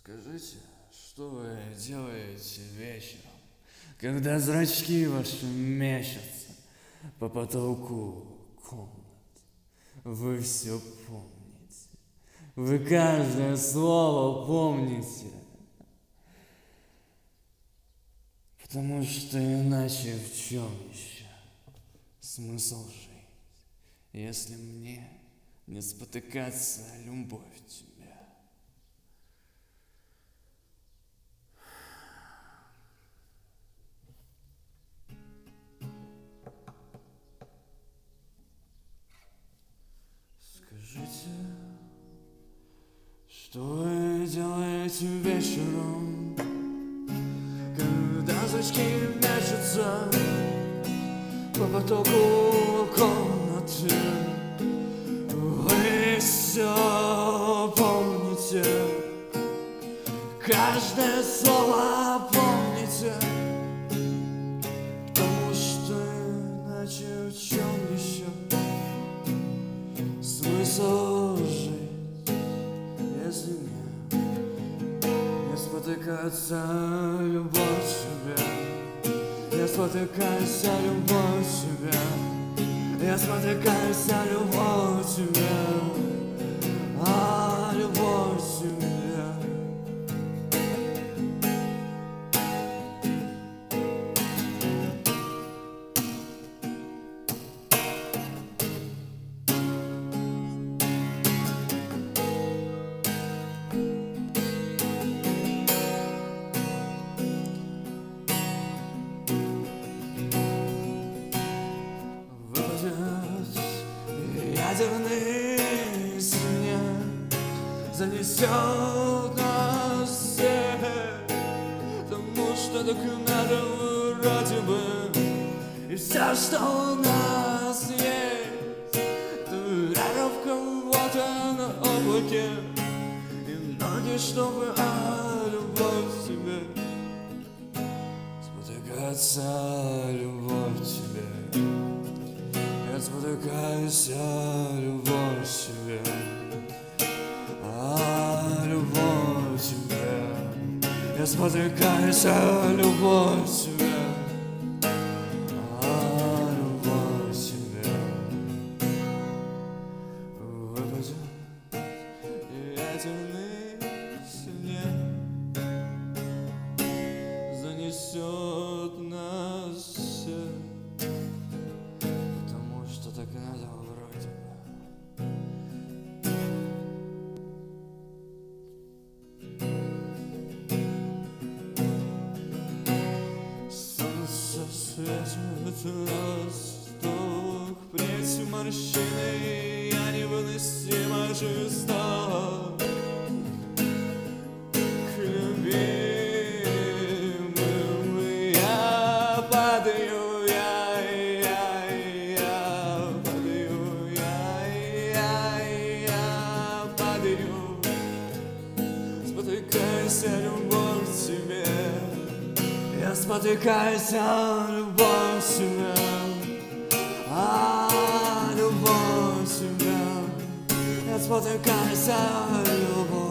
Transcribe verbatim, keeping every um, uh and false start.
Скажите, что вы делаете вечером, когда зрачки ваши мечутся по потолку комнат? Вы все помните, вы каждое слово помните, потому что иначе в чем еще смысл жить, если мне не спотыкаться о любовь тебя? Скажите, что вы делаете вечером, когда зрачки мечутся по потолку комнаты? Вы все помните, каждое слово помните, потому что иначе в чем еще смысл жить, если мне не спотыкаться о любовь тебя? Я спотыкаюсь о любовь тебя, я спотыкаюсь о любовь тебя, о любовь тебя. Ядерный снег занесет нас всех, потому что документов вроде бы и все, что у нас есть, татуировка вот на облаке и ноги, чтобы о любовь тебе спотыкаться о любовь тебе. Я спотыкаюсь о любовь тебе, о любовь тебе. Я спотыкаюсь о любовь тебе, о любовь тебе. Выпадет ядерный снег, занесет нас всех, что так надо вроде бы. Солнце светит на восток, плеть морщины, я невыносимо жесток к любимым. Я падаю, спотыкаюсь о любовь тебе, я спотыкаюсь о любовь тебе, о любовь тебе, я спотыкаюсь о любовь.